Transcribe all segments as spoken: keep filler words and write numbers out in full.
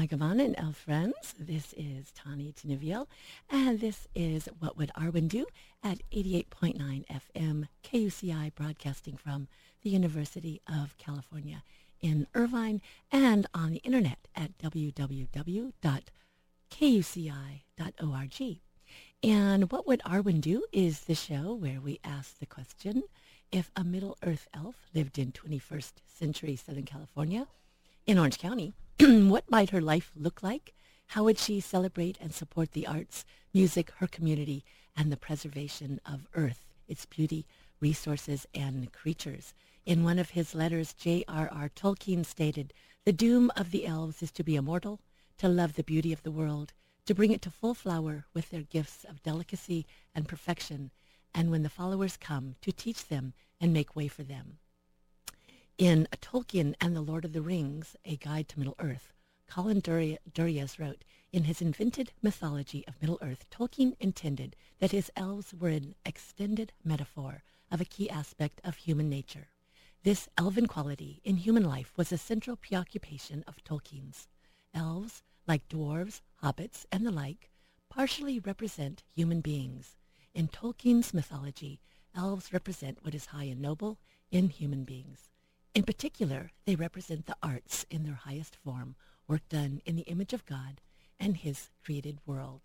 Agavan and elf friends. This is Tani Tiniviel, and this is What Would Arwen Do at eighty-eight point nine F M K U C I, broadcasting from the University of California in Irvine, and on the internet at w w w dot k u c i dot org. And What Would Arwen Do is the show where we ask the question, if a Middle-earth elf lived in twenty-first century Southern California, in Orange County, what might her life look like? How would she celebrate and support the arts, music, her community, and the preservation of Earth, its beauty, resources, and creatures? In one of his letters, J R R Tolkien stated, "The doom of the elves is to be immortal, to love the beauty of the world, to bring it to full flower with their gifts of delicacy and perfection, and when the followers come, to teach them and make way for them." In Tolkien and the Lord of the Rings, A Guide to Middle-earth, Colin Duri- Duriez wrote, "In his invented mythology of Middle-earth, Tolkien intended that his elves were an extended metaphor of a key aspect of human nature. This elven quality in human life was a central preoccupation of Tolkien's. Elves, like dwarves, hobbits, and the like, partially represent human beings. In Tolkien's mythology, elves represent what is high and noble in human beings. In particular, they represent the arts in their highest form, work done in the image of God and his created world.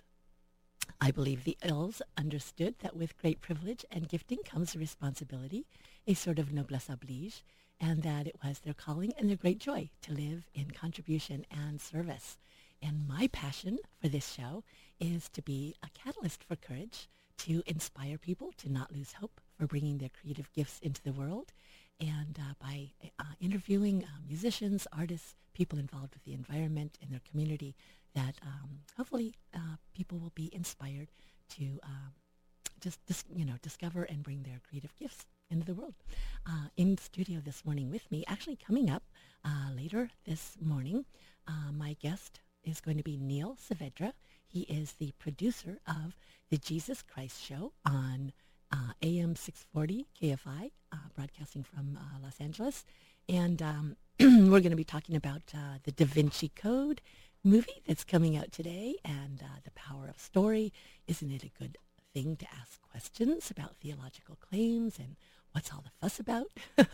I believe the elves understood that with great privilege and gifting comes a responsibility, a sort of noblesse oblige, and that it was their calling and their great joy to live in contribution and service. And my passion for this show is to be a catalyst for courage, to inspire people to not lose hope for bringing their creative gifts into the world, and uh, by uh, interviewing uh, musicians, artists, people involved with the environment and their community, that um, hopefully uh, people will be inspired to um, just, dis- you know, discover and bring their creative gifts into the world. Uh, in studio this morning with me, actually coming up uh, later this morning, uh, my guest is going to be Neil Saavedra. He is the producer of the Jesus Christ Show on uh, A M six forty K F I, uh, broadcasting from uh, Los Angeles. And um, we're going to be talking about uh, the Da Vinci Code movie that's coming out today, and uh, the power of story. Isn't it a good thing to ask questions about theological claims and what's all the fuss about?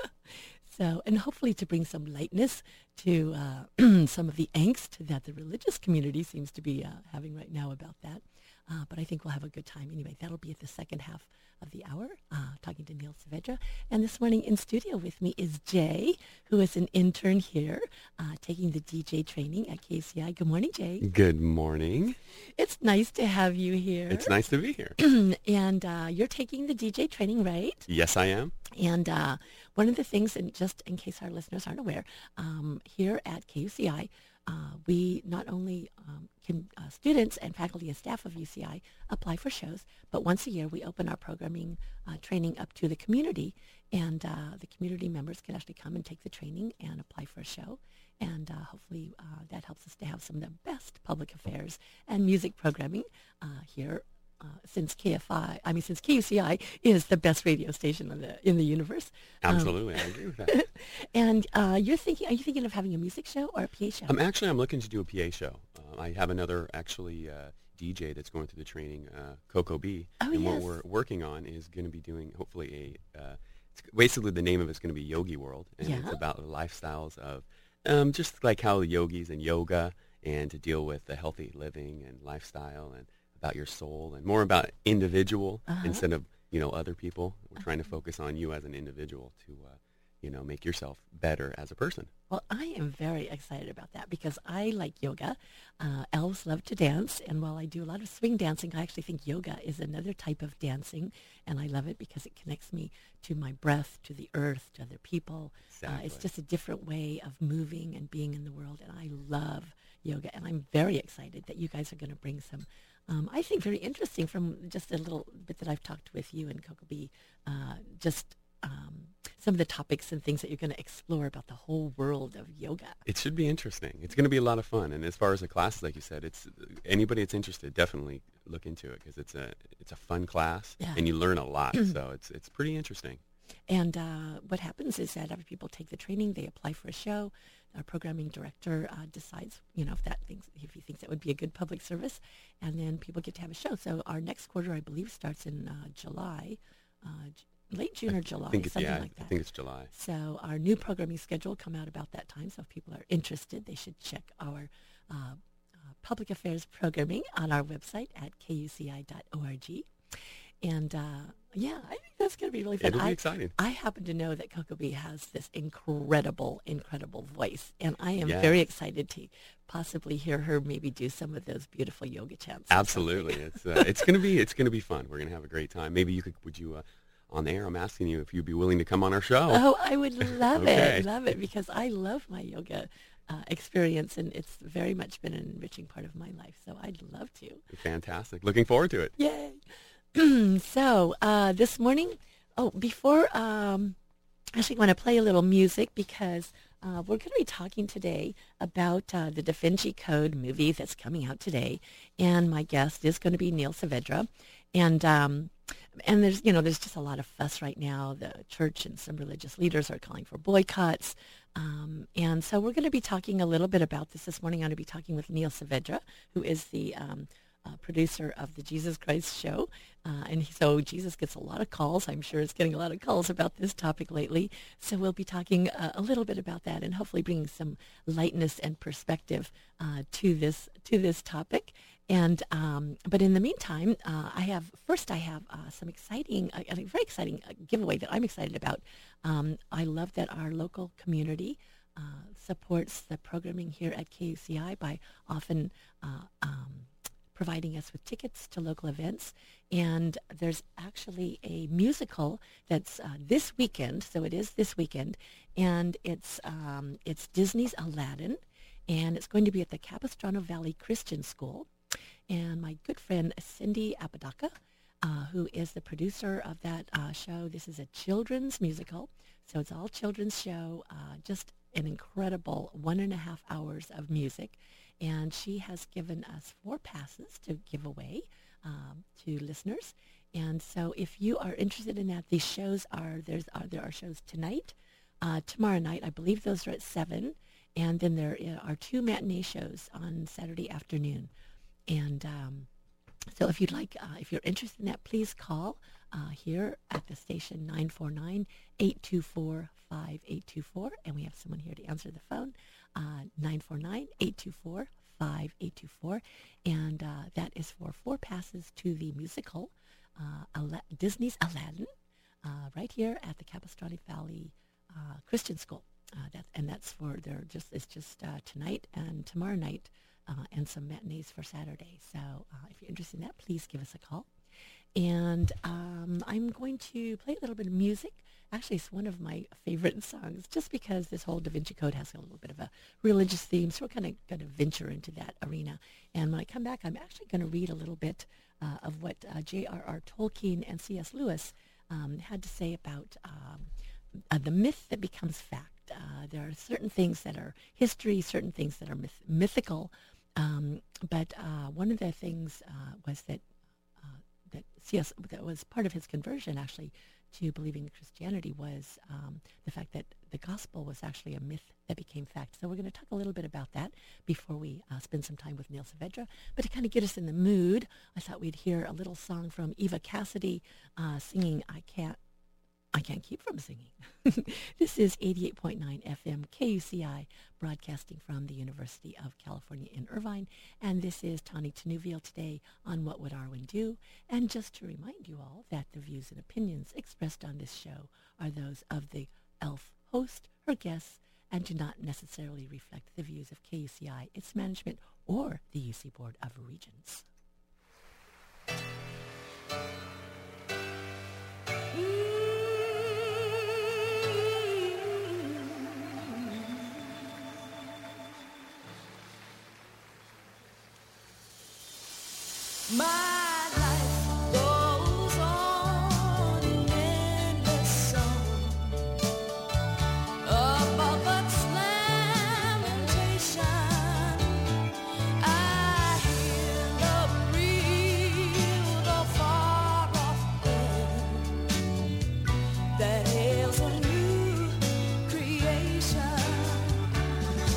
So, and hopefully to bring some lightness to uh, some of the angst that the religious community seems to be uh, having right now about that. Uh, but I think we'll have a good time anyway. That'll be at the second half of the hour, uh, talking to Neil Saavedra. And this morning in studio with me is Jay, who is an intern here, uh, taking the D J training at K U C I. Good morning, Jay. Good morning. It's nice to have you here. It's nice to be here. And uh, you're taking the D J training, right? Yes, I am. And uh, one of the things, and just in case our listeners aren't aware, um, here at K U C I, uh, we not only um, can uh, students and faculty and staff of U C I apply for shows, but once a year we open our programming uh, training up to the community, and uh, the community members can actually come and take the training and apply for a show. And uh, hopefully uh, that helps us to have some of the best public affairs and music programming uh, here. Uh, since K F I, I mean, since K U C I is the best radio station in the in the universe. Absolutely, um, I agree with that. And uh, you're thinking, are you thinking of having a music show or a P A show? I'm actually I'm looking to do a P A show. Uh, I have another actually uh, D J that's going through the training, uh, Coco B. Oh, and yes. what we're working on is going to be doing hopefully a. Uh, it's basically the name of it's going to be Yogi World, and Yeah. it's about the lifestyles of um, just like how yogis and yoga, and to deal with the healthy living and lifestyle and about your soul and more about individual Uh-huh. instead of, you know, other people. We're trying to focus on you as an individual to, uh, you know, make yourself better as a person. Well, I am very excited about that because I like yoga. Uh, elves love to dance, and while I do a lot of swing dancing, I actually think yoga is another type of dancing, and I love it because it connects me to my breath, to the earth, to other people. Uh, it's Exactly. just a different way of moving and being in the world, and I love yoga, and I'm very excited that you guys are going to bring some, um, I think, very interesting from just a little bit that I've talked with you and Coco B, uh, just um, some of the topics and things that you're going to explore about the whole world of yoga. It should be interesting. It's going to be a lot of fun. And as far as the classes, like you said, it's anybody that's interested, definitely look into it because it's a it's a fun class Yeah. and you learn a lot. So it's it's pretty interesting. And uh, what happens is that after people take the training, they apply for a show. our programming director uh, decides, you know, if that thinks, if he thinks that would be a good public service, and then people get to have a show. So our next quarter, I believe, starts in uh, July, uh, j- late June or July, I think it's, something yeah, like that. I think it's July. So our new programming schedule will come out about that time. So if people are interested, they should check our uh, uh, public affairs programming on our website at k u c i dot org. And uh, yeah, I think that's going to be really fun. It'll be I, exciting. I happen to know that Coco Bee has this incredible, incredible voice, and I am Yeah. very excited to possibly hear her maybe do some of those beautiful yoga chants. or Absolutely, something. it's uh, it's gonna be it's gonna be fun. We're gonna have a great time. Maybe you could would you uh, on the air? I'm asking you if you'd be willing to come on our show. Oh, I would love Okay. it, love it, because I love my yoga uh, experience, and it's very much been an enriching part of my life. So I'd love to. Fantastic. Looking forward to it. Yay! So uh, this morning, oh, before um, I actually want to play a little music because uh, we're going to be talking today about uh, the Da Vinci Code movie that's coming out today, and my guest is going to be Neil Saavedra, and um, and there's you know there's just a lot of fuss right now. The church and some religious leaders are calling for boycotts. Um, and so we're going to be talking a little bit about this this morning. I'm going to be talking with Neil Saavedra, who is the um, Uh, producer of the Jesus Christ Show. Uh, and he, so Jesus gets a lot of calls. I'm sure it's getting a lot of calls about this topic lately. So we'll be talking uh, a little bit about that and hopefully bringing some lightness and perspective uh, to this to this topic. And um, but in the meantime, uh, I have first I have uh, some exciting, uh, a very exciting uh, giveaway that I'm excited about. Um, I love that our local community uh, supports the programming here at K U C I by often uh, um, providing us with tickets to local events. And there's actually a musical that's uh, this weekend, so it is this weekend, and it's um, it's Disney's Aladdin, and it's going to be at the Capistrano Valley Christian School. And my good friend Cindy Apodaca, uh, who is the producer of that uh, show, this is a children's musical, so it's all children's show, uh, just an incredible one and a half hours of music. And she has given us four passes to give away um, to listeners. And so if you are interested in that, these shows are, there's, are there are shows tonight, uh, tomorrow night, I believe those are at seven. And then there are two matinee shows on Saturday afternoon. And um, so if you'd like, uh, if you're interested in that, please call uh, here at the station nine four nine, eight two four, five eight two four. And we have someone here to answer the phone. Uh, nine four nine, eight two four, five eight two four, and uh, that is for four passes to the musical uh, Ala- Disney's Aladdin uh, right here at the Capistrano Valley uh, Christian School. Uh, that, and that's for their just it's just uh, tonight and tomorrow night uh, and some matinees for Saturday. So uh, if you're interested in that, please give us a call. And um, I'm going to play a little bit of music. Actually, it's one of my favorite songs, just because this whole Da Vinci Code has a little bit of a religious theme, so we're kind of going to venture into that arena. And when I come back, I'm actually going to read a little bit uh, of what uh, J R R Tolkien and C S Lewis um, had to say about um, uh, the myth that becomes fact. Uh, there are certain things that are history, certain things that are myth- mythical, um, but uh, one of the things uh, was that uh, that C S that was part of his conversion, actually, to believing in Christianity was um, the fact that the gospel was actually a myth that became fact. So we're going to talk a little bit about that before we uh, spend some time with Neil Saavedra. But to kind of get us in the mood, I thought we'd hear a little song from Eva Cassidy uh, singing I Can't I Can't Keep From Singing. This is eighty-eight point nine F M K U C I, broadcasting from the University of California in Irvine. And this is Tani Tenuvial today on What Would Arwen Do? And just to remind you all that the views and opinions expressed on this show are those of the E L F host, her guests, and do not necessarily reflect the views of K U C I, its management, or the U C Board of Regents. My life goes on in endless song above God's lamentation. I hear the real, the far off wind that hails a new creation.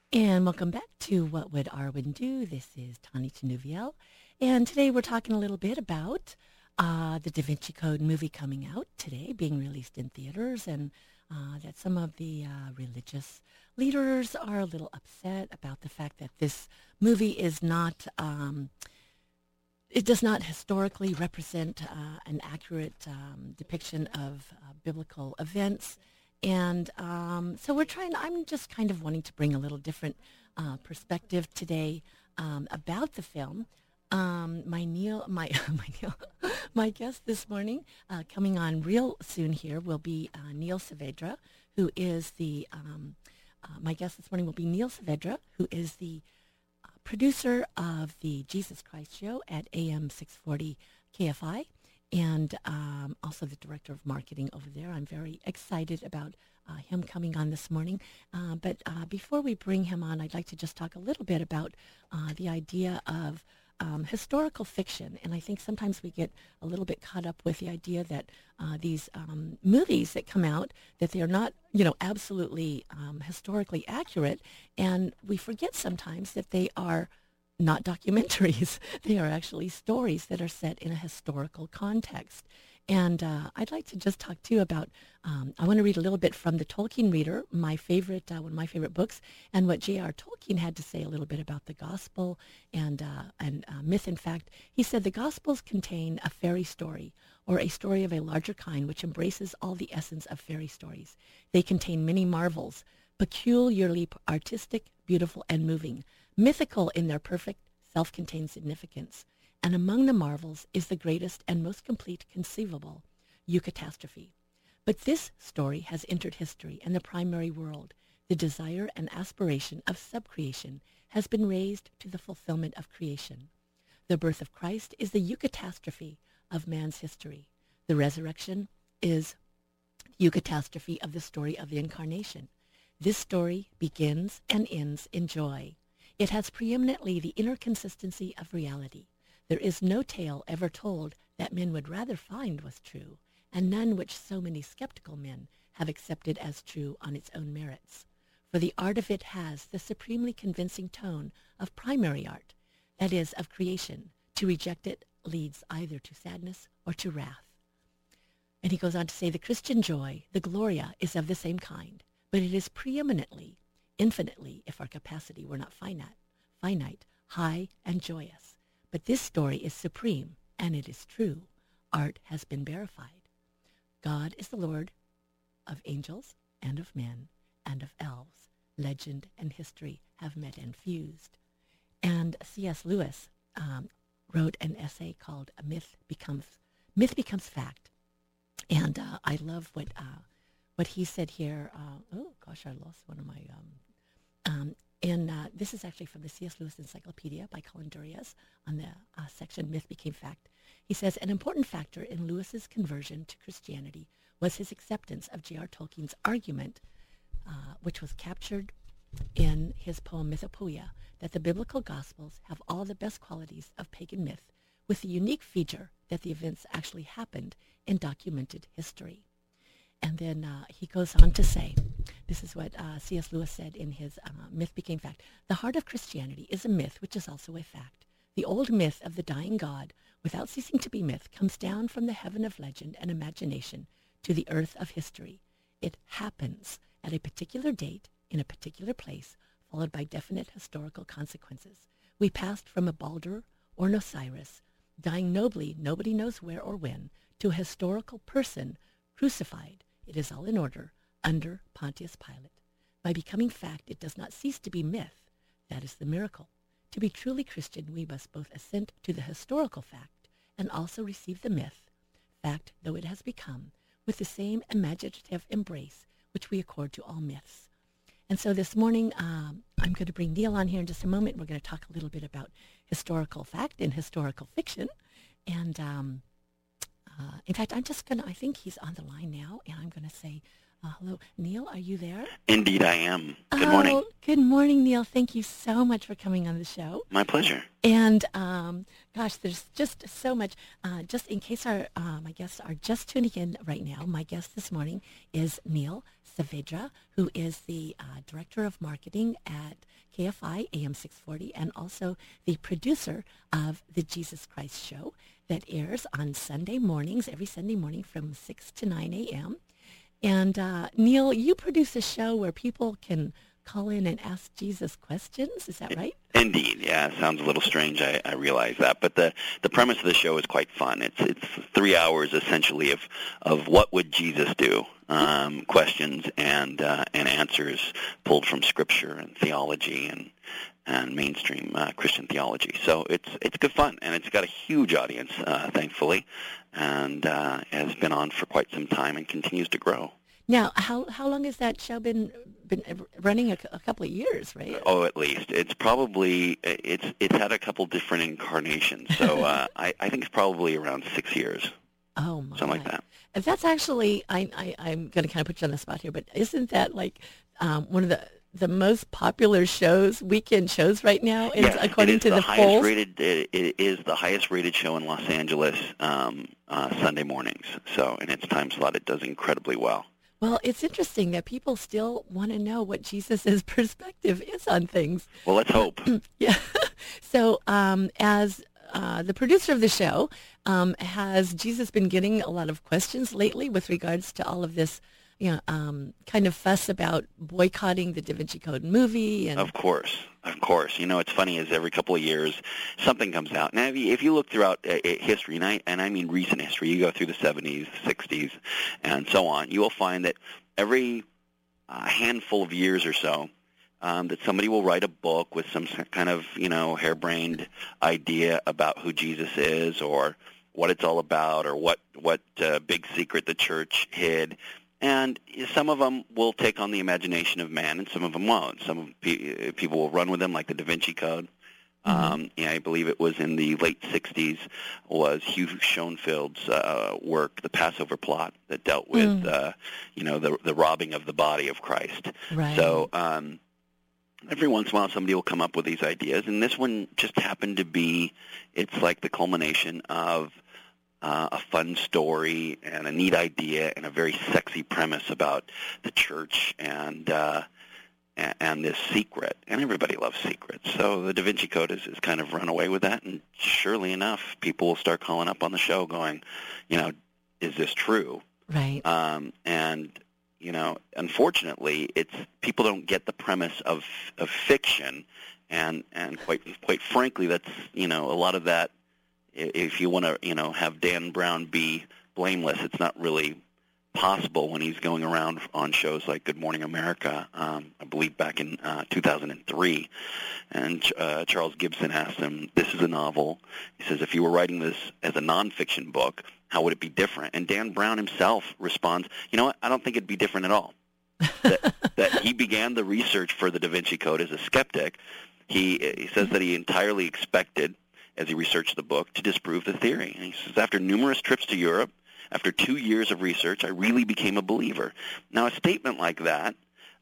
And welcome back to What Would Arwen Do? This is Tani Tenuviel. And today we're talking a little bit about uh, the Da Vinci Code movie coming out today, being released in theaters, and uh, that some of the uh, religious leaders are a little upset about the fact that this movie is not, um, it does not historically represent uh, an accurate um, depiction of uh, biblical events. And um, so we're trying, I'm just kind of wanting to bring a little different uh, perspective today um, about the film. Um, my Neil, my my Neil, my guest this morning, uh, coming on real soon here, will be uh, Neil Saavedra, who is the, um, uh, my guest this morning will be Neil Saavedra, who is the uh, producer of the Jesus Christ Show at A M six forty K F I. And um, also the director of marketing over there. I'm very excited about uh, him coming on this morning. Uh, but uh, before we bring him on, I'd like to just talk a little bit about uh, the idea of um, historical fiction. And I think sometimes we get a little bit caught up with the idea that uh, these um, movies that come out, that they are not, you know, absolutely um, historically accurate. And we forget sometimes that they are not documentaries. They are actually stories that are set in a historical context. And uh, I'd like to just talk to you about, um, I want to read a little bit from the Tolkien Reader, my favorite, uh, one of my favorite books, and what J R Tolkien had to say a little bit about the gospel and, uh, and uh, myth. In fact, he said the gospels contain a fairy story, or a story of a larger kind, which embraces all the essence of fairy stories. They contain many marvels, peculiarly artistic, beautiful, and moving, mythical in their perfect, self-contained significance. And among the marvels is the greatest and most complete conceivable, eucatastrophe. But this story has entered history, and the primary world, the desire and aspiration of subcreation, has been raised to the fulfillment of creation. The birth of Christ is the eucatastrophe of man's history. The resurrection is the eucatastrophe of the story of the incarnation. This story begins and ends in joy. It has preeminently the inner consistency of reality. There is no tale ever told that men would rather find was true, and none which so many skeptical men have accepted as true on its own merits. For the art of it has the supremely convincing tone of primary art, that is, of creation. To reject it leads either to sadness or to wrath. And he goes on to say, the Christian joy, the Gloria, is of the same kind, but it is preeminently, infinitely, if our capacity were not finite, finite, high and joyous. But this story is supreme, and it is true. Art has been verified. God is the Lord of angels and of men and of elves. Legend and history have met and fused. And C S Lewis um, wrote an essay called "A Myth Becomes Myth Becomes Fact," and uh, I love what uh, what he said here. Uh, oh gosh, I lost one of my. Um, um, and uh, this is actually from the C S Lewis Encyclopedia by Colin Duriez on the uh, section "Myth Became Fact." He says, an important factor in Lewis's conversion to Christianity was his acceptance of J R Tolkien's argument, uh, which was captured in his poem Mythopoeia, that the biblical Gospels have all the best qualities of pagan myth, with the unique feature that the events actually happened in documented history. And then uh, he goes on to say, this is what uh, C S Lewis said in his uh, Myth Became Fact. The heart of Christianity is a myth which is also a fact. The old myth of the dying God, without ceasing to be myth, comes down from the heaven of legend and imagination to the earth of history. It happens at a particular date, in a particular place, followed by definite historical consequences. We passed from a Baldur or an Osiris, dying nobly, nobody knows where or when, to a historical person crucified. It is all in order, under Pontius Pilate. By becoming fact, it does not cease to be myth. That is the miracle. To be truly Christian, we must both assent to the historical fact and also receive the myth, fact though it has become, with the same imaginative embrace which we accord to all myths. And so this morning, um, I'm going to bring Neil on here in just a moment. We're going to talk a little bit about historical fact and historical fiction. And um, uh, in fact, I'm just going to, I think he's on the line now, and I'm going to say, Uh, hello. Neil, are you there? Indeed, I am. Good oh, morning. Good morning, Neil. Thank you so much for coming on the show. My pleasure. And, um, gosh, there's just so much. Uh, just in case our uh, my guests are just tuning in right now, my guest this morning is Neil Saavedra, who is the uh, Director of Marketing at K F I A M six forty and also the producer of the Jesus Christ Show that airs on Sunday mornings, every Sunday morning from six to nine a.m. And uh, Neil, you produce a show where people can call in and ask Jesus questions. Is that right? Indeed, yeah. It sounds a little strange. I, I realize that, but the the premise of the show is quite fun. It's it's three hours essentially of of what would Jesus do, um, questions and uh, and answers pulled from Scripture and theology and and mainstream uh, Christian theology. So it's it's good fun, and it's got a huge audience, uh, thankfully, and uh, has been on for quite some time and continues to grow. Now, how how long has that show been been running? A, a couple of years, right? Oh, at least it's probably it's it's had a couple different incarnations. So uh, I I think it's probably around six years. Oh my! Something like that. That's actually I, I I'm going to kind of put you on the spot here, but isn't that like um, one of the the most popular shows, weekend shows right now? Is, yes, according it is to the, the highest polls. rated. It, it is the highest rated show in Los Angeles um, uh, Sunday mornings. So in its time slot, it does incredibly well. Well, it's interesting that people still want to know what Jesus' perspective is on things. Well, let's hope. Yeah. So um, as uh, the producer of the show, um, has Jesus been getting a lot of questions lately with regards to all of this, you know, um, kind of fuss about boycotting the Da Vinci Code movie? And Of course, of course. You know, it's funny is every couple of years something comes out. Now, if you, if you look throughout uh, history, and I, and I mean recent history, you go through the seventies, sixties, and so on, you will find that every uh, handful of years or so, um, that somebody will write a book with some kind of, you know, harebrained idea about who Jesus is or what it's all about or what, what uh, big secret the church hid. And some of them will take on the imagination of man, and some of them won't. Some of pe- people will run with them, like the Da Vinci Code. Mm-hmm. Um, yeah, I believe it was in the late sixties was Hugh Schoenfield's uh, work, The Passover Plot, that dealt with, mm. uh, you know, the, the robbing of the body of Christ. Right. So um, every once in a while somebody will come up with these ideas, and this one just happened to be, it's like the culmination of Uh, a fun story and a neat idea and a very sexy premise about the church and uh, and, and this secret. And everybody loves secrets. So the Da Vinci Code is, is kind of run away with that. And surely enough, people will start calling up on the show going, you know, is this true? Right. Um, and, you know, unfortunately, it's people don't get the premise of, of fiction. And, and quite quite frankly, that's, you know, a lot of that, if you want to, you know, have Dan Brown be blameless, it's not really possible when he's going around on shows like Good Morning America, um, I believe back in uh, two thousand three. And uh, Charles Gibson asked him, this is a novel. He says, if you were writing this as a nonfiction book, how would it be different? And Dan Brown himself responds, you know what, I don't think it'd be different at all. that, that he began the research for the Da Vinci Code as a skeptic. He, he says that he entirely expected, as he researched the book, to disprove the theory. And he says, after numerous trips to Europe, after two years of research, I really became a believer. Now, a statement like that,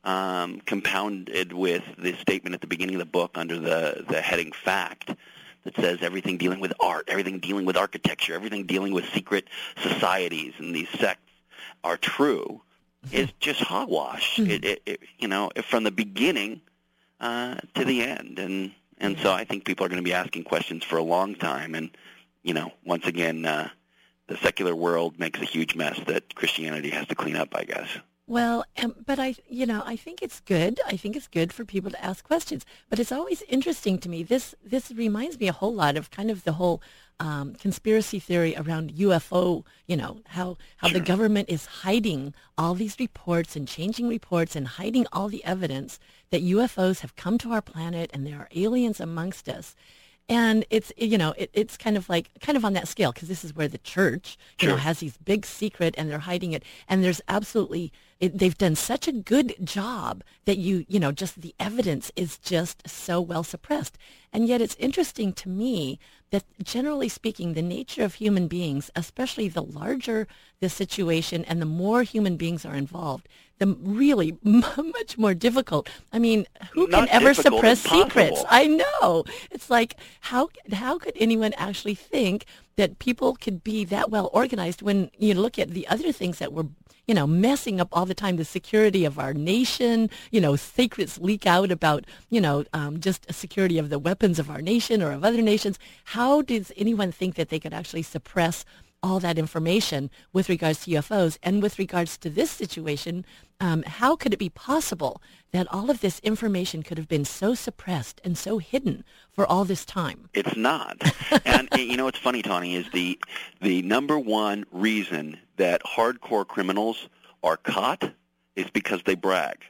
um, compounded with the statement at the beginning of the book under the, the heading Fact, that says everything dealing with art, everything dealing with architecture, everything dealing with secret societies and these sects are true, is just hogwash. Mm-hmm. It, it, it, you know, from the beginning uh, to the end. And And so I think people are going to be asking questions for a long time. And, you know, once again, uh, the secular world makes a huge mess that Christianity has to clean up, I guess. Well, um, but I, you know, I think it's good. I think it's good for people to ask questions. But it's always interesting to me. This this reminds me a whole lot of kind of the whole um, conspiracy theory around U F O. You know, how how Sure. the government is hiding all these reports and changing reports and hiding all the evidence that U F Os have come to our planet and there are aliens amongst us. And it's, you know, it, it's kind of like, kind of on that scale, because this is where the church, you Sure. know, has these big secret and they're hiding it. And there's absolutely, it, they've done such a good job that you, you know, just the evidence is just so well suppressed. And yet it's interesting to me that generally speaking, the nature of human beings, especially the larger the situation and the more human beings are involved, the really m- much more difficult. I mean, who can Not ever difficult, suppress secrets? impossible. I know. It's like, how how could anyone actually think that people could be that well organized when you look at the other things that were, you know, messing up all the time, the security of our nation, you know, secrets leak out about, you know, um, just security of the weapons of our nation or of other nations. How does anyone think that they could actually suppress all that information with regards to U F Os? And with regards to this situation, um, how could it be possible that all of this information could have been so suppressed and so hidden for all this time? It's not. And you know what's funny, Tawny, is the the number one reason that hardcore criminals are caught is because they brag.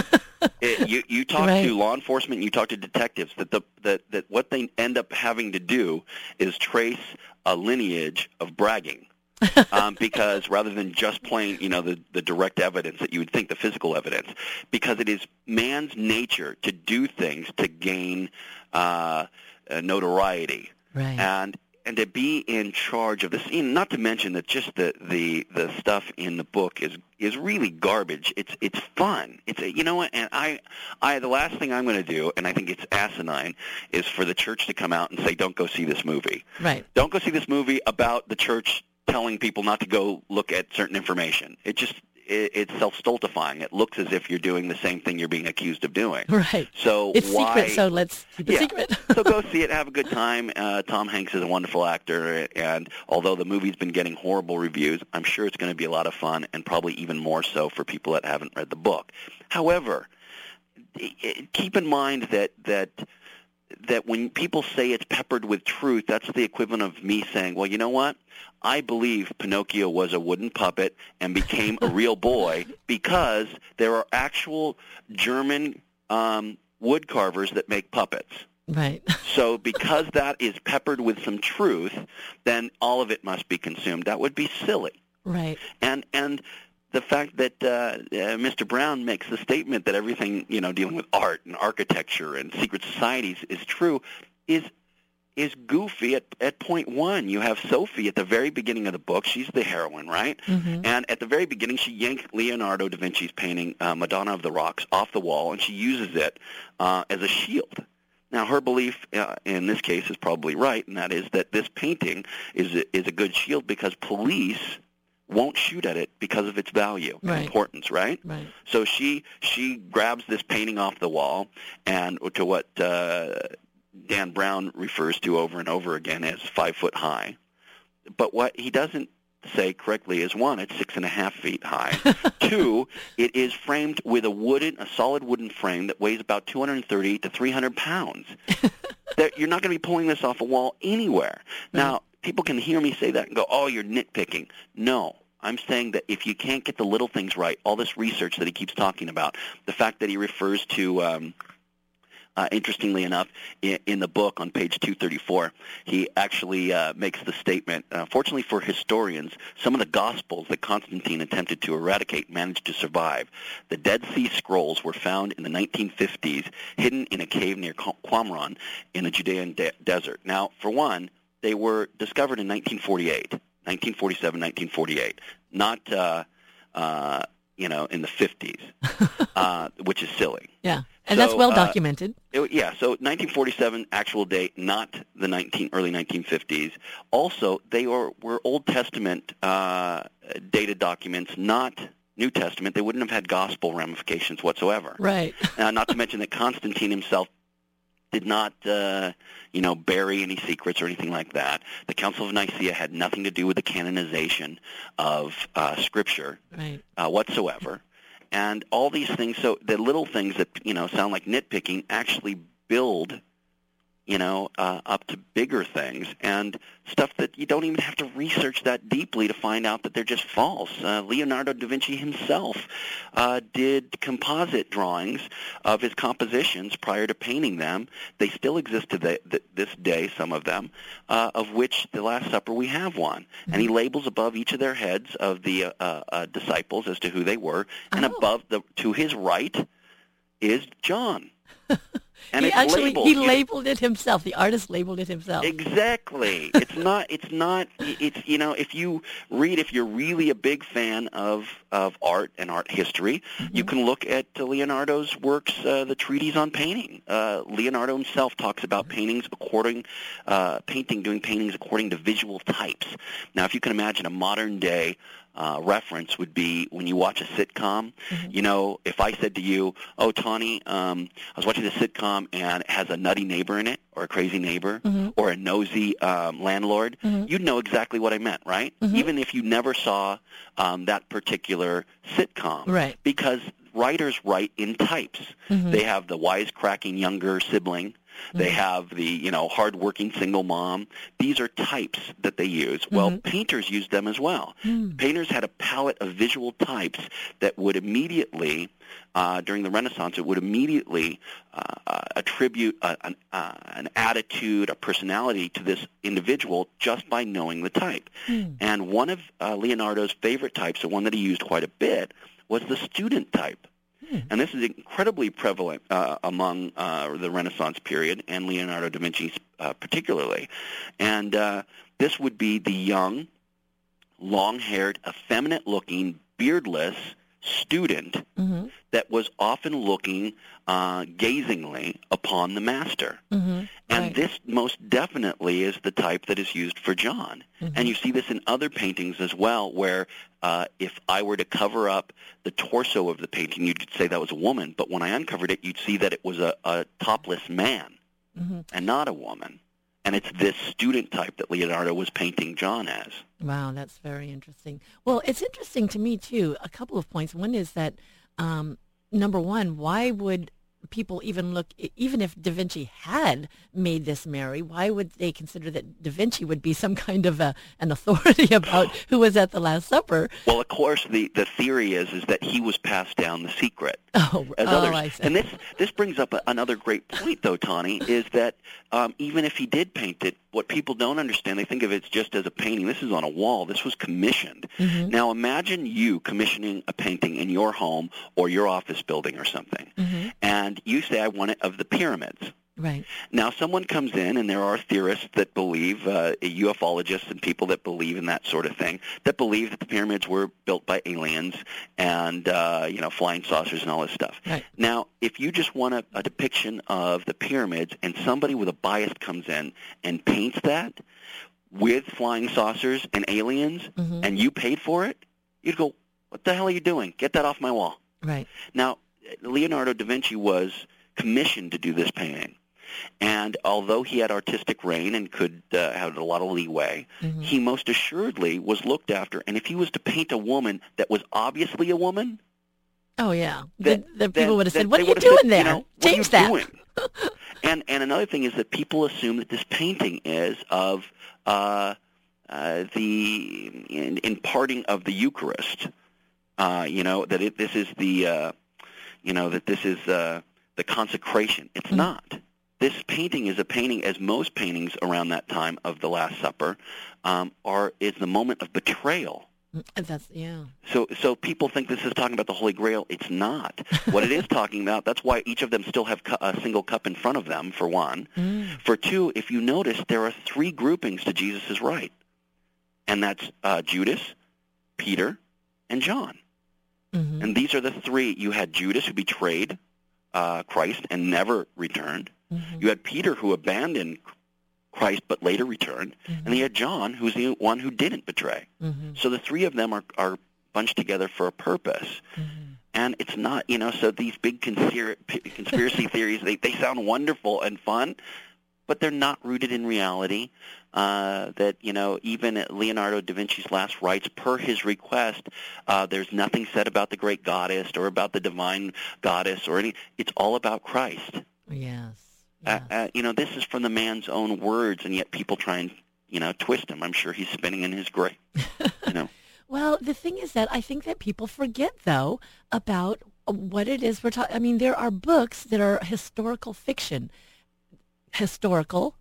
It, you you talk Right. to law enforcement, you talk to detectives, that the that, that what they end up having to do is trace a lineage of bragging. um, because rather than just plain, you know, the, the direct evidence that you would think, the physical evidence, because it is man's nature to do things to gain uh, uh, notoriety. Right. And and to be in charge of the scene, not to mention that just the, the, the stuff in the book is is really garbage. It's it's fun. It's a, you know what? And I I the last thing I'm going to do, and I think it's asinine, is for the church to come out and say, "Don't go see this movie." Right. Don't go see this movie about the church telling people not to go look at certain information. It just it, it's self-stultifying. It looks as if you're doing the same thing you're being accused of doing. Right. So It's why? secret, so let's keep it Yeah. secret. So go see it, have a good time. Uh, Tom Hanks is a wonderful actor, and although the movie's been getting horrible reviews, I'm sure it's going to be a lot of fun, and probably even more so for people that haven't read the book. However, i- i- keep in mind that that that when people say it's peppered with truth, that's the equivalent of me saying, well, you know what? I believe Pinocchio was a wooden puppet and became a real boy because there are actual German um, wood carvers that make puppets. Right. So because that is peppered with some truth, then all of it must be consumed. That would be silly. Right. And and the fact that uh, uh, Mister Brown makes the statement that everything, you know, dealing with art and architecture and secret societies is true is is goofy at, at point one. You have Sophie at the very beginning of the book. She's the heroine, right? Mm-hmm. And at the very beginning, she yanked Leonardo da Vinci's painting uh, Madonna of the Rocks off the wall, and she uses it uh, as a shield. Now, her belief uh, in this case is probably right, and that is that this painting is a, is a good shield because police won't shoot at it because of its value and Right. importance, right? Right. So she she grabs this painting off the wall, and to what uh, Dan Brown refers to over and over again as five foot high. But what he doesn't say correctly is, one, it's six and a half feet high. Two, it is framed with a wooden, a solid wooden frame that weighs about two hundred thirty to three hundred pounds. That you're not going to be pulling this off a wall anywhere. Now, people can hear me say that and go, oh, you're nitpicking. No. I'm saying that if you can't get the little things right, all this research that he keeps talking about, the fact that he refers to, um, uh, interestingly enough, in, in the book on page two thirty-four, he actually uh, makes the statement, uh, fortunately for historians, some of the Gospels that Constantine attempted to eradicate managed to survive. The Dead Sea Scrolls were found in the nineteen fifties, hidden in a cave near Qu- Qumran in the Judean de- desert. Now, for one, they were discovered in nineteen forty-eight. nineteen forty-seven, nineteen forty-eight, not, uh, uh, you know, in the fifties, uh, which is silly. Yeah. And So, that's well uh, documented. It, yeah, so nineteen forty-seven, actual date, not the nineteen, early nineteen fifties. Also, they were, were Old Testament uh, dated documents, not New Testament. They wouldn't have had gospel ramifications whatsoever. Right. Uh, not to mention that Constantine himself did not, uh, you know, bury any secrets or anything like that. The Council of Nicaea had nothing to do with the canonization of uh, Scripture Right. uh, whatsoever. And all these things, so the little things that, you know, sound like nitpicking actually build, you know, uh, up to bigger things and stuff that you don't even have to research that deeply to find out that they're just false. Uh, Leonardo da Vinci himself uh, did composite drawings of his compositions prior to painting them. They still exist to the, the, this day, some of them, uh, of which the Last Supper we have one. Mm-hmm. And he labels above each of their heads of the uh, uh, disciples as to who they were, and Oh. above the to his right is John. And he it's actually labeled. he You- labeled it himself. The artist labeled it himself. Exactly. It's not. It's not. It's you know. If you read, if you're really a big fan of of art and art history, Mm-hmm. you can look at Leonardo's works, uh, the treatise on painting. Uh, Leonardo himself talks about paintings according, uh, painting, doing paintings according to visual types. Now, if you can imagine a modern day uh, reference would be when you watch a sitcom. Mm-hmm. You know, if I said to you, "Oh, Tawny, um, I was watching this sitcom and it has a nutty neighbor in it, or a crazy neighbor, Mm-hmm. or a nosy um, landlord," Mm-hmm. you'd know exactly what I meant, right? Mhm. Even if you never saw um, that particular sitcom, Right. because writers write in types. Mhm. They have the wisecracking younger sibling. They have the, you know, hardworking single mom. These are types that they use. Well, Mhm. painters used them as well. Mm. Painters had a palette of visual types that would immediately, uh, during the Renaissance, it would immediately uh, uh, attribute a, an, uh, an attitude, a personality to this individual just by knowing the type. Mm. And one of uh, Leonardo's favorite types, the one that he used quite a bit, was the student type. And this is incredibly prevalent uh, among uh, the Renaissance period and Leonardo da Vinci uh, particularly. And uh, this would be the young, long-haired, effeminate-looking, beardless student Mm-hmm. that was often looking uh, gazingly upon the master. Mm-hmm. And Right. this most definitely is the type that is used for John. Mhm. And you see this in other paintings as well, where uh, if I were to cover up the torso of the painting, you'd say that was a woman. But when I uncovered it, you'd see that it was a, a topless man Mhm. and not a woman. And it's this student type that Leonardo was painting John as. Wow, that's very interesting. Well, it's interesting to me, too, a couple of points. One is that, um, number one, why would people even look, e- even if Da Vinci had made this Mary, why would they consider that Da Vinci would be some kind of a, an authority about who was at the Last Supper? Well, of course, the, the theory is is that he was passed down the secret. Oh, As oh others. I see. And this this brings up a, another great point, though, Tawny, is that um, even if he did paint it, what people don't understand, they think of it just as a painting. This is on a wall. This was commissioned. Mhm. Now, imagine you commissioning a painting in your home or your office building or something, Mhm. and you say, "I want it of the pyramids." Right. Now, someone comes in, and there are theorists that believe, uh, ufologists and people that believe in that sort of thing, that believe that the pyramids were built by aliens and, uh, you know, flying saucers and all this stuff. Right. Now, if you just want a, a depiction of the pyramids and somebody with a bias comes in and paints that with flying saucers and aliens, Mhm. and you paid for it, you'd go, "What the hell are you doing? Get that off my wall." Right. Now, Leonardo da Vinci was commissioned to do this painting. And although he had artistic reign and could uh, have a lot of leeway, Mhm. he most assuredly was looked after. And if he was to paint a woman that was obviously a woman, Oh, yeah. then, the, the people then- would have then said, what they are you would have doing said, there? You know, what are Change you that. doing? and and another thing is that people assume that this painting is of uh, uh, the in, imparting of the Eucharist. Uh, you know that it, this is the uh, you know that this is uh, the consecration. It's Mhm. not. This painting is a painting, as most paintings around that time of the Last Supper, um, are is the moment of betrayal. Mm, That's, yeah. So, so people think this is talking about the Holy Grail. It's not. What it is talking about, that's why each of them still have cu- a single cup in front of them, for one. Mm. For two, if you notice, there are three groupings to Jesus' right. And that's uh, Judas, Peter, and John. Mhm. And these are the three. You had Judas, who betrayed uh, Christ and never returned. Mhm. You had Peter, who abandoned Christ but later returned. Mhm. And then you had John, who's the one who didn't betray. Mhm. So the three of them are, are bunched together for a purpose. Mhm. And it's not, you know, so these big conspira- conspiracy theories, they, they sound wonderful and fun, but they're not rooted in reality. Uh, that, you know, even at Leonardo da Vinci's last rites, per his request, uh, there's nothing said about the great goddess or about the divine goddess or any, it's all about Christ. Yes. Uh, yes. uh, you know, this is from the man's own words, and yet people try and, you know, twist him. I'm sure he's spinning in his grave, you know. Well, the thing is that I think that people forget, though, about what it is we're talking. I mean, there are books that are historical fiction, historical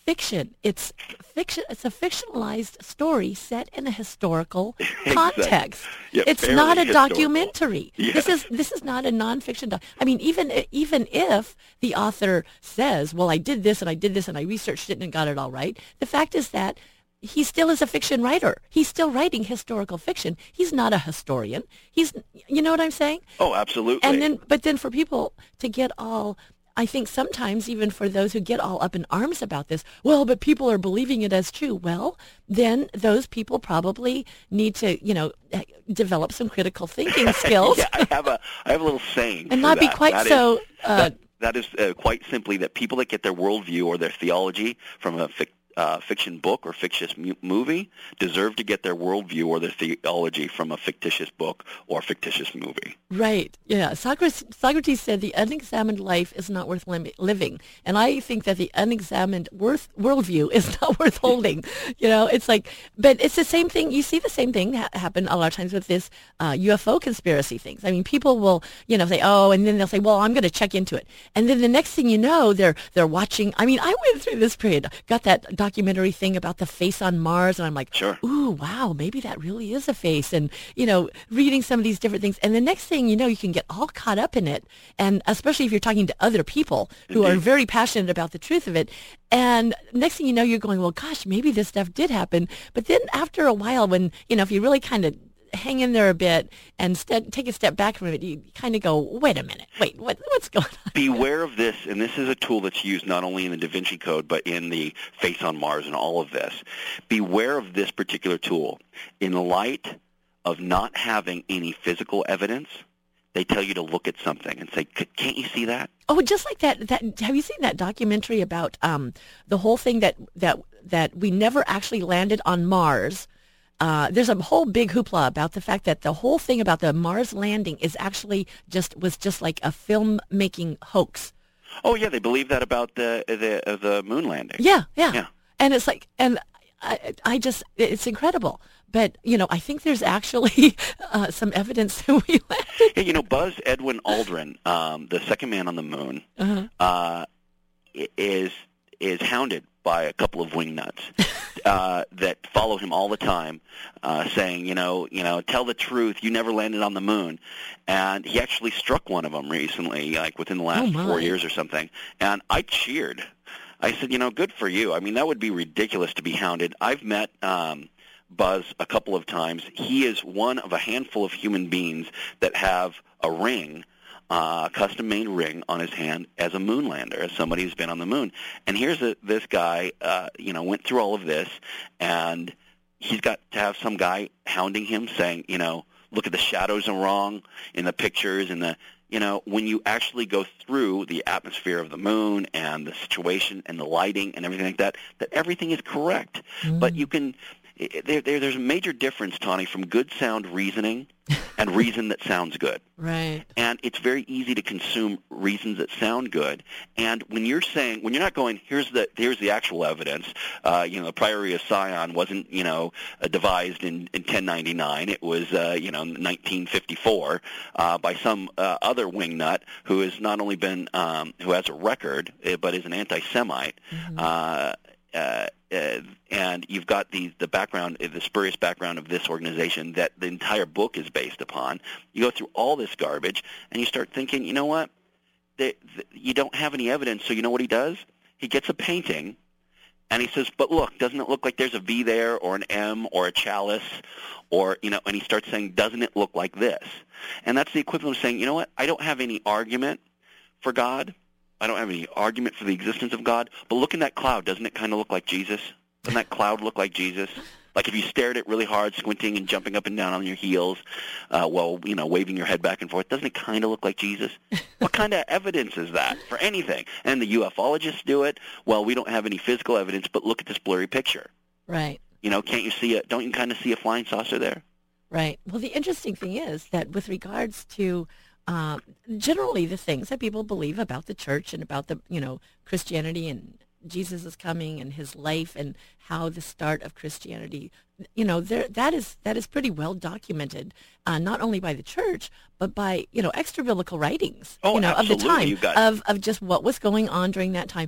fiction. It's fiction. It's a fictionalized story set in a historical Exactly. context. Yeah, it's fairly not a historical. documentary. Yes. This is this is not a nonfiction. Doc- I mean, even even if the author says, "Well, I did this and I did this and I researched it and got it all right," the fact is that he still is a fiction writer. He's still writing historical fiction. He's not a historian. He's, you know what I'm saying? Oh, absolutely. And then, but then for people to get all, I think sometimes even for those who get all up in arms about this, well, but people are believing it as true. Well, then those people probably need to, you know, develop some critical thinking skills yeah, I have a I have a little saying and for not be that. quite That is- so. Uh, that, that is uh, quite simply that people that get their worldview or their theology from a fic, uh, fiction book or fictitious mu- movie deserve to get their worldview or their theology from a fictitious book or fictitious movie. Right. Yeah. Socrates, Socrates said the unexamined life is not worth lim- living. And I think that the unexamined worth, worldview is not worth holding. You know, it's like, but it's the same thing. You see the same thing ha- happen a lot of times with this uh, U F O conspiracy things. I mean, people will, you know, say, oh, and then they'll say, well, I'm going to check into it. And then the next thing you know, they're, they're watching. I mean, I went through this period, got that documentary thing about the face on Mars. And I'm like, Sure. ooh, wow, maybe that really is a face. And, you know, reading some of these different things. And the next thing you know, you can get all caught up in it. And especially if you're talking to other people who are Indeed. very passionate about the truth of it. And next thing you know, you're going, well, gosh, maybe this stuff did happen. But then after a while, when, you know, if you really kind of hang in there a bit and st- take a step back from it, you kind of go, wait a minute, wait, what, what's going on? Beware of this, and this is a tool that's used not only in the Da Vinci Code, but in the Face on Mars and all of this. Beware of this particular tool. In light of not having any physical evidence, they tell you to look at something and say, "C- can't you see that? Oh, just like that, that, have you seen that documentary about um, the whole thing that, that, that we never actually landed on Mars? Uh, there's a whole big hoopla about the fact that the whole thing about the Mars landing is actually just was just like a filmmaking hoax. Oh, yeah, they believe that about the the, uh, the moon landing. Yeah, yeah, Yeah. And it's like, and I, I just, it's incredible. But you know, I think there's actually uh, some evidence that we landed. Yeah, you know, Buzz Edwin Aldrin, um, the second man on the moon, Uh-huh. uh, i- is is hounded by a couple of wingnuts uh, that follow him all the time, uh, saying, you know, you know, tell the truth. You never landed on the moon. And he actually struck one of them recently, like within the last Oh, my. four years or something. And I cheered. I said, you know, good for you. I mean, that would be ridiculous to be hounded. I've met um, Buzz a couple of times. He is one of a handful of human beings that have a ring, uh, a custom-made ring on his hand as a moonlander, as somebody who's been on the moon. And here's a, this guy, uh, you know, went through all of this, and he's got to have some guy hounding him saying, you know, look at the shadows are wrong in the pictures and the, you know, when you actually go through the atmosphere of the moon and the situation and the lighting and everything like that, that everything is correct. Mm. But you can, there, there, there's a major difference, Tawny, from good sound reasoning and reason that sounds good. Right. And it's very easy to consume reasons that sound good. And when you're saying, when you're not going, here's the here's the actual evidence. Uh, you know, the Priory of Sion wasn't, you know, uh, devised in, in ten ninety-nine. It was, uh, you know, nineteen fifty-four uh, by some uh, other wingnut who has not only been, um, who has a record, uh, but is an anti-Semite. Mm-hmm. Uh, uh, uh, and you've got the the background, uh, the spurious background of this organization that the entire book is based upon. You go through all this garbage, and you start thinking, you know what? The, the, you don't have any evidence, so you know what he does? He gets a painting, and he says, but look, doesn't it look like there's a V there, or an M, or a chalice, or, you know, and he starts saying, doesn't it look like this? And that's the equivalent of saying, you know what? I don't have any argument for God. I don't have any argument for the existence of God, but look in that cloud. Doesn't it kind of look like Jesus? Doesn't that cloud look like Jesus? Like if you stared at it really hard, squinting and jumping up and down on your heels uh, while, you know, waving your head back and forth, doesn't it kind of look like Jesus? What kind of evidence is that for anything? And the ufologists do it. Well, we don't have any physical evidence, but look at this blurry picture. Right. You know, can't you see it? Don't you kind of see a flying saucer there? Right. Well, the interesting thing is that with regards to uh, generally the things that people believe about the church and about the, you know, Christianity and Jesus is coming and his life and how the start of Christianity, you know, there that is that is pretty well documented, uh, not only by the church but by, you know, extra biblical writings, Oh, you know, of the absolutely. time You've got- of of just what was going on during that time.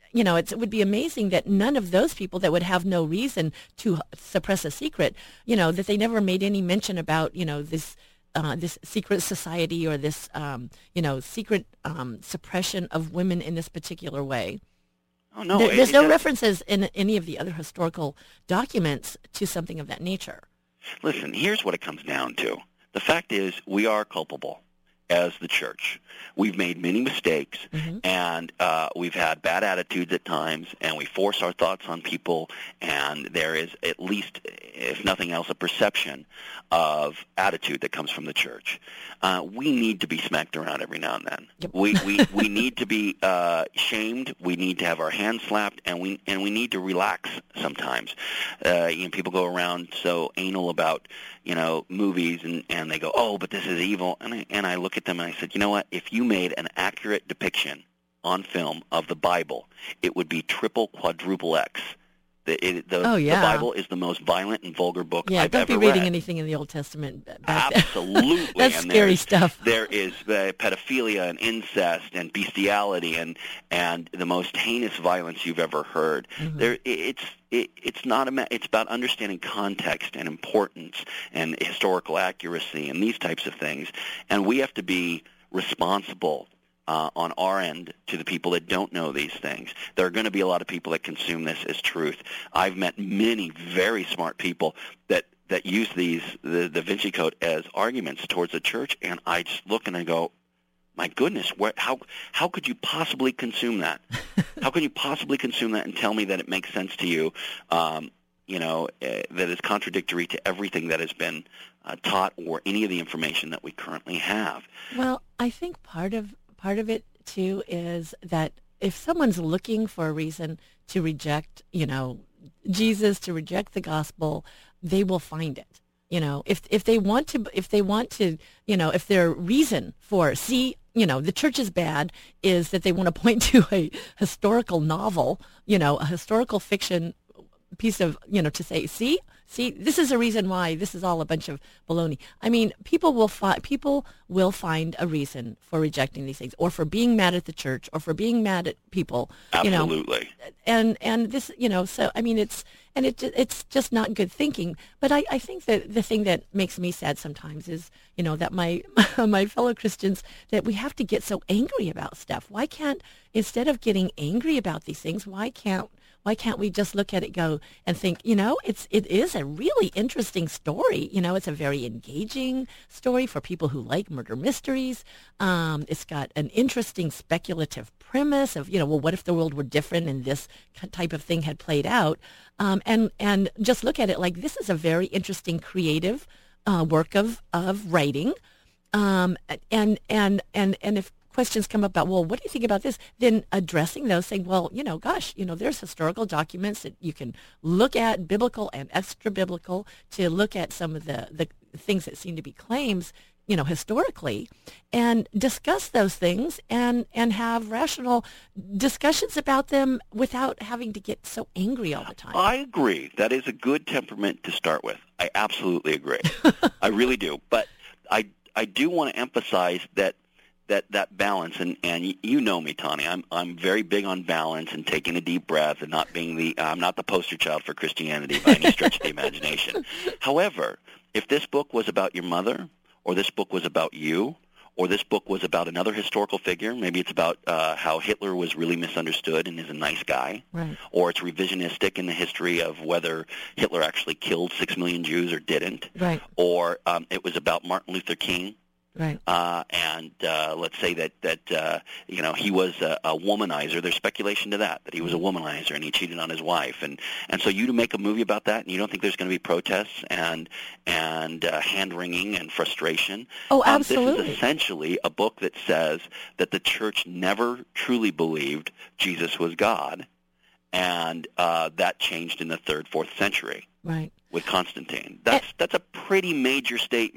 you know, it's, it would be amazing that none of those people that would have no reason to h- suppress a secret, you know, that they never made any mention about, you know, this uh, this secret society or this, um, you know, secret um, suppression of women in this particular way. Oh, no. There, it- there's it no does- references in any of the other historical documents to something of that nature. Listen, here's what it comes down to. The fact is, we are culpable as the church. We've made many mistakes, Mhm. and uh, we've had bad attitudes at times, and we force our thoughts on people, and there is at least, if nothing else, a perception of attitude that comes from the church. Uh, we need to be smacked around every now and then. Yep. We, we we need to be uh, shamed. We need to have our hands slapped, and we and we need to relax sometimes. Uh, you know, people go around so anal about you know movies, and, and they go, oh, but this is evil, and I, and I look at them and I said, you know what? If you made an accurate depiction on film of the Bible, it would be triple, quadruple X. The, it, the, Oh, yeah. the Bible is the most violent and vulgar book Yeah, I've don't ever be reading read. anything in the Old Testament back then. Absolutely. That's and scary there's- stuff. There is uh, pedophilia and incest and bestiality and and the most heinous violence you've ever heard. Mm-hmm. There, it, it's it, it's not a ma- it's about understanding context and importance and historical accuracy and these types of things. And we have to be responsible uh, on our end to the people that don't know these things. There are going to be a lot of people that consume this as truth. I've met many very smart people that that use these the Da Vinci Code as arguments towards the church, and I just look and I go, my goodness, where, how how could you possibly consume that? How could you possibly consume that and tell me that it makes sense to you? Um, you know, uh, that is contradictory to everything that has been uh, taught or any of the information that we currently have. Well, I think part of part of it too is that if someone's looking for a reason to reject, you know, Jesus, to reject the gospel, they will find it. You know, if if they want to, if they want to, you know, if their reason for see, you know, the church is bad is that they want to point to a historical novel, you know, a historical fiction piece of, you know, to say, see, see, this is a reason why this is all a bunch of baloney. I mean, people will find people will find a reason for rejecting these things, or for being mad at the church, or for being mad at people. You know, Absolutely. and and this, you know, so I mean, it's and it it's just not good thinking. But I, I think that the thing that makes me sad sometimes is, you know, that my my fellow Christians, that we have to get so angry about stuff. Why can't, instead of getting angry about these things, why can't why can't we just look at it, go and think, you know, it's it is a really interesting story. You know, it's a very engaging story for people who like murder mysteries. Um, it's got an interesting speculative premise of, you know, well, what if the world were different and this type of thing had played out? Um, and and just look at it like this is a very interesting, creative uh, work of of writing. Um, and and and and if questions come up about, well, what do you think about this? Then addressing those, saying, well, you know, gosh, you know, there's historical documents that you can look at, biblical and extra biblical, to look at some of the, the things that seem to be claims, you know, historically, and discuss those things and, and have rational discussions about them without having to get so angry all the time. I agree. That is a good temperament to start with. I absolutely agree. I really do. But I I do want to emphasize that that that balance, and and y- you know me, Tawny. I'm I'm very big on balance and taking a deep breath and not being the I'm not the poster child for Christianity by any stretch of the imagination. However, if this book was about your mother, or this book was about you, or this book was about another historical figure, maybe it's about uh, how Hitler was really misunderstood and is a nice guy, Right. or it's revisionistic in the history of whether Hitler actually killed six million Jews or didn't, Right. or um, it was about Martin Luther King, Right. uh, and uh, let's say that that uh, you know he was a, a womanizer. There's speculation to that that he was a womanizer and he cheated on his wife, and and so you to make a movie about that, and you don't think there's going to be protests and and uh, hand wringing and frustration. Oh, Um, this absolutely. is essentially a book that says that the church never truly believed Jesus was God, and uh, that changed in the third, fourth century Right. with Constantine. That's that's a pretty major statement.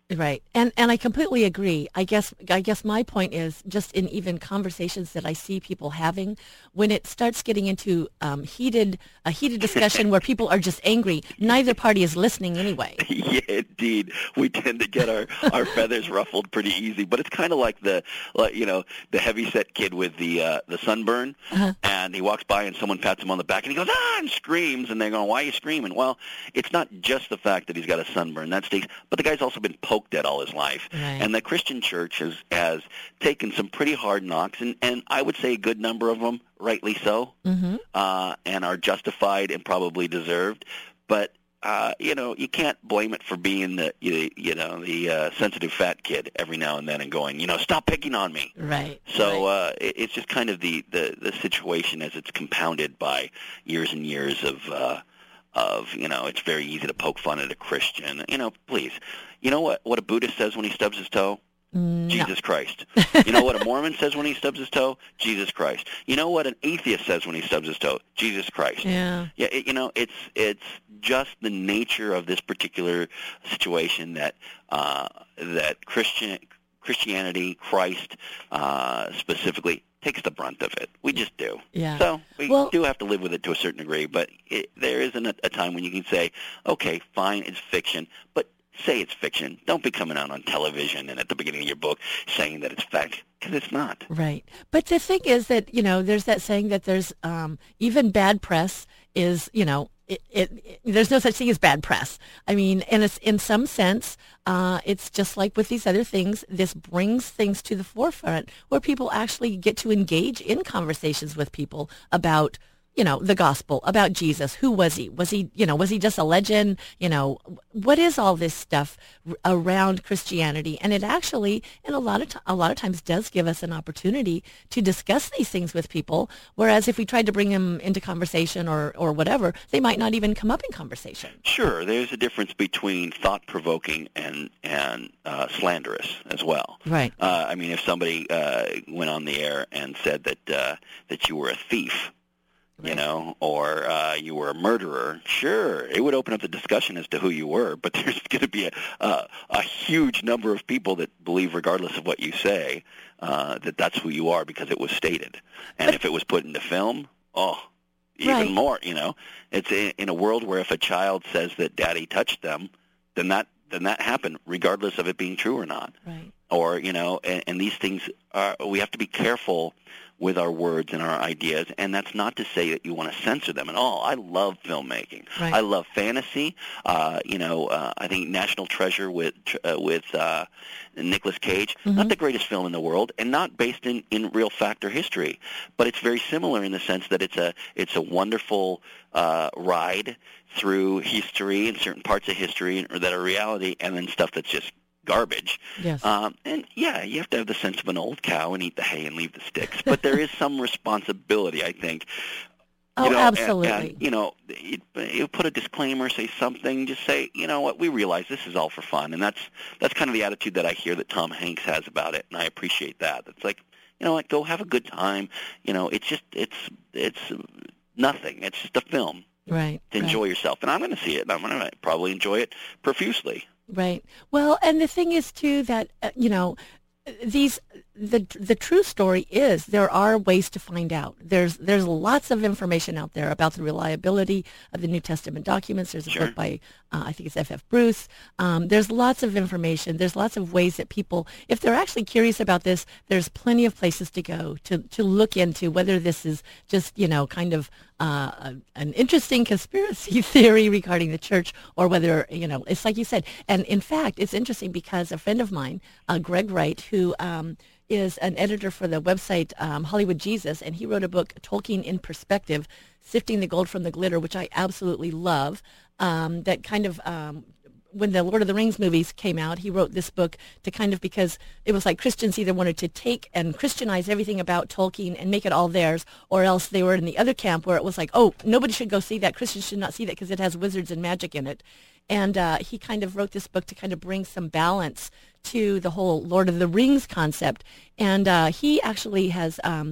Right. And and I completely agree. I guess I guess my point is just in even conversations that I see people having, when it starts getting into um, heated a heated discussion where people are just angry, neither party is listening anyway. Yeah, indeed. We tend to get our, our feathers ruffled pretty easy. But it's kind of like the, like, you know, the heavyset kid with the uh, the sunburn, Uh-huh. and he walks by and someone pats him on the back, and he goes, ah, and screams, and they're going, why are you screaming? Well, it's not just the fact that he's got a sunburn. That stinks, but the guy's also been poked at all his life. Right. And the Christian church has, has taken some pretty hard knocks, and, and I would say a good number of them, rightly so, Mm-hmm. uh, and are justified and probably deserved. But uh, you know, you can't blame it for being the you, you know the uh, sensitive fat kid every now and then and going, you know, stop picking on me. Right. So right. uh, it, it's just kind of the, the, the situation as it's compounded by years and years of uh, of you know, it's very easy to poke fun at a Christian. You know, please, you know what what a Buddhist says when he stubs his toe? No. Jesus Christ. You know what a Mormon says when he stubs his toe? Jesus Christ. You know what an atheist says when he stubs his toe? Jesus Christ. Yeah. Yeah, it, you know, it's it's just the nature of this particular situation that uh, that Christian Christianity, Christ uh, specifically, takes the brunt of it. We just do. Yeah. So we Well- do have to live with it to a certain degree, but it, there isn't a, a time when you can say, okay, fine, it's fiction, but say it's fiction. Don't be coming out on television and at the beginning of your book saying that it's fact, because it's not. Right. But the thing is that, you know, there's that saying that there's um, even bad press is, you know, it, it, it, there's no such thing as bad press. I mean, and it's in some sense, uh, it's just like with these other things, this brings things to the forefront where people actually get to engage in conversations with people about, you know, the gospel, about Jesus. Who was he? Was he, you know, was he just a legend? You know, what is all this stuff r- around Christianity? And it actually, in a lot of t- a lot of times, does give us an opportunity to discuss these things with people. Whereas if we tried to bring them into conversation or or whatever, they might not even come up in conversation. Sure, there's a difference between thought-provoking and and uh, slanderous as well. Right. Uh, I mean, if somebody uh, went on the air and said that uh, that you were a thief, you know, or uh, you were a murderer, sure, it would open up the discussion as to who you were, but there's going to be a, a, a huge number of people that believe, regardless of what you say, uh, that that's who you are because it was stated. And if it was put into film, oh, even Right. more, you know. It's in, in a world where if a child says that daddy touched them, then that, then that happened, regardless of it being true or not. Right. Or, you know, and, and these things, are, we have to be careful with our words and our ideas, and that's not to say that you want to censor them at all. I love filmmaking. Right. I love fantasy. Uh, you know, uh, I think National Treasure with uh, with uh, Nicolas Cage, Mm-hmm. not the greatest film in the world, and not based in, in real fact or history, but it's very similar in the sense that it's a it's a wonderful uh, ride through history and certain parts of history that are reality, and then stuff that's just garbage. Yes. Um, and yeah, you have to have the sense of an old cow and eat the hay and leave the sticks. But there is some responsibility, I think. Oh, You know, and- absolutely. And, you know, you, you put a disclaimer, say something, just say, you know what, we realize this is all for fun. And that's that's kind of the attitude that I hear that Tom Hanks has about it, and I appreciate that. It's like, you know what, go have a good time. You know, it's just, it's, it's nothing. It's just a film Right. to right. enjoy yourself. And I'm going to see it, and I'm going to probably enjoy it profusely. Right. Well, and the thing is too that uh, you know, these the the true story is there are ways to find out. There's there's lots of information out there about the reliability of the New Testament documents. There's a Sure. book by uh, I think it's F F Bruce. Um, there's lots of information. There's lots of ways that people, if they're actually curious about this, there's plenty of places to go to to look into whether this is just, you know, kind of uh, a, an interesting conspiracy theory regarding the church, or whether, you know, it's like you said. And in fact, it's interesting because a friend of mine, uh, Greg Wright, who um, is an editor for the website um, Hollywood Jesus, and he wrote a book, Tolkien in Perspective, Sifting the Gold from the Glitter, which I absolutely love, um, that kind of... Um, when the Lord of the Rings movies came out, he wrote this book to kind of, because it was like Christians either wanted to take and Christianize everything about Tolkien and make it all theirs, or else they were in the other camp where it was like, oh, nobody should go see that. Christians should not see that because it has wizards and magic in it. And uh, he kind of wrote this book to kind of bring some balance to the whole Lord of the Rings concept. And uh, he actually has... Um,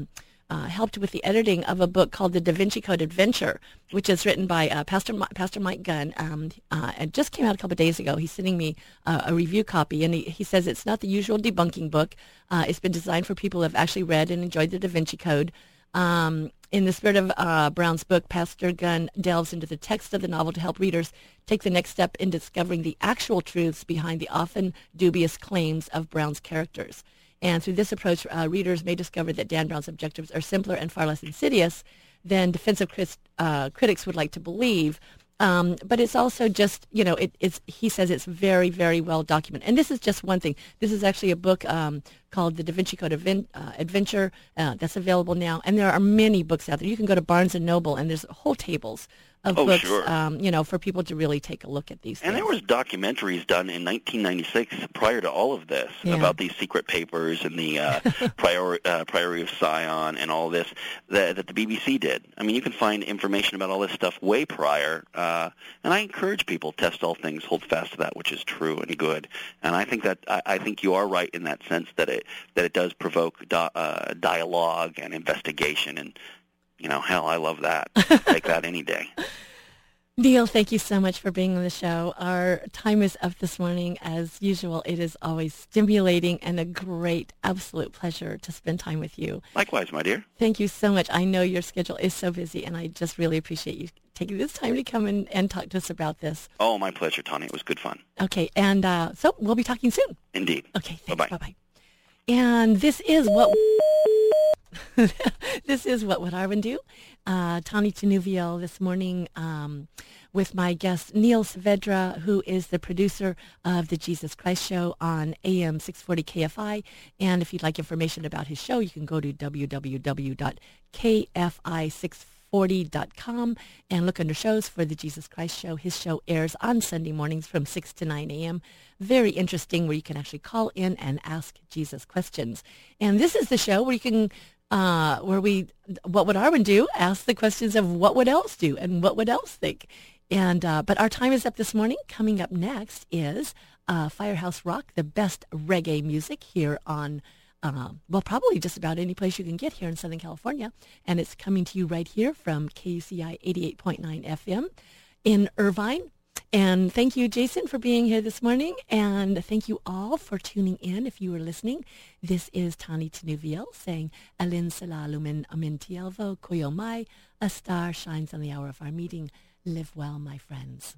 uh, helped with the editing of a book called The Da Vinci Code Adventure, which is written by uh, Pastor Mi- Pastor Mike Gunn. Um, uh, it just came out a couple of days ago. He's sending me uh, a review copy, and he, he says it's not the usual debunking book. Uh, it's been designed for people who have actually read and enjoyed the Da Vinci Code. Um, in the spirit of uh, Brown's book, Pastor Gunn delves into the text of the novel to help readers take the next step in discovering the actual truths behind the often dubious claims of Brown's characters. And through this approach, uh, readers may discover that Dan Brown's objectives are simpler and far less insidious than defensive crit- uh, critics would like to believe. Um, but it's also just, you know, it, it's, he says it's very, very well documented. And this is just one thing. This is actually a book um, called The Da Vinci Code Adven- uh, Adventure uh, that's available now. And there are many books out there. You can go to Barnes and Noble, and there's whole tables of Oh, books, sure. um, you know, for people to really take a look at these And things. there was documentaries done in nineteen ninety-six prior to all of this Yeah. about these secret papers and the uh, priori- uh, Priory of Sion and all this that, that the B B C did. I mean, you can find information about all this stuff way prior. Uh, and I encourage people, test all things, hold fast to that which is true and good. And I think that I, I think you are right in that sense that it that it does provoke di- uh, dialogue and investigation. And you know, hell, I love that. Take that any day. Neil, thank you so much for being on the show. Our time is up this morning. As usual, it is always stimulating and a great, absolute pleasure to spend time with you. Likewise, my dear. Thank you so much. I know your schedule is so busy, and I just really appreciate you taking this time to come in and talk to us about this. Oh, my pleasure, Tony. It was good fun. Okay, and uh, so we'll be talking soon. Indeed. Okay, thanks. Bye-bye. Bye-bye. And this is what... This is What Would Arwen Do? Uh, Tani Tenuviel this morning um, with my guest Neil Saavedra, who is the producer of the Jesus Christ Show on A M six forty K F I. And if you'd like information about his show, you can go to w w w dot k f i six forty dot com and look under shows for the Jesus Christ Show. His show airs on Sunday mornings from six to nine a.m. Very interesting, where you can actually call in and ask Jesus questions. And this is the show where you can Uh, where we, what would Arwen do? Ask the questions of what would else do and what would else think. And uh, but our time is up this morning. Coming up next is uh, Firehouse Rock, the best reggae music here on, uh, well, probably just about any place you can get here in Southern California. And it's coming to you right here from K U C I eighty-eight point nine F M in Irvine. And thank you, Jason, for being here this morning. And thank you all for tuning in if you were listening. This is Tani Tenuviel saying, Alin Salalumin Amin Tielvo Koyomai. A star shines on the hour of our meeting. Live well, my friends.